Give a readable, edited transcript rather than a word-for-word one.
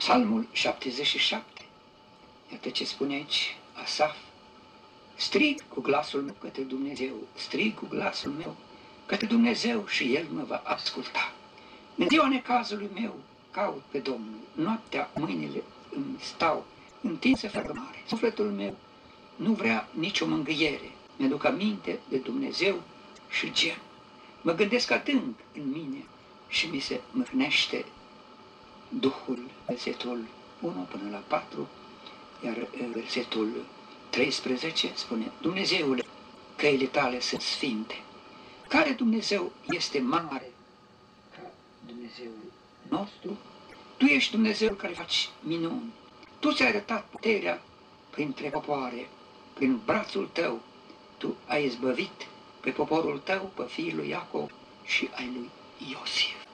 Psalmul 77. Iată ce spune aici Asaf. Strig cu glasul meu către Dumnezeu, strig cu glasul meu către Dumnezeu și El mă va asculta. În ziua necazului meu caut pe Domnul, noaptea mâinile îmi stau întinse fără mare. Sufletul meu nu vrea nicio mângâiere, mi-aduc aminte de Dumnezeu și gem. Mă gândesc adânc în mine și mi se mâhnește Duhul. Versetul 1 până la 4, iar versetul 13 spune: Dumnezeule, căile tale sunt sfinte. Care Dumnezeu este mare ca Dumnezeul nostru? Tu ești Dumnezeul care faci minuni. Tu ți-ai arătat puterea printre popoare, prin brațul tău. Tu ai izbăvit pe poporul tău, pe fiul lui Iacov și ai lui Iosif.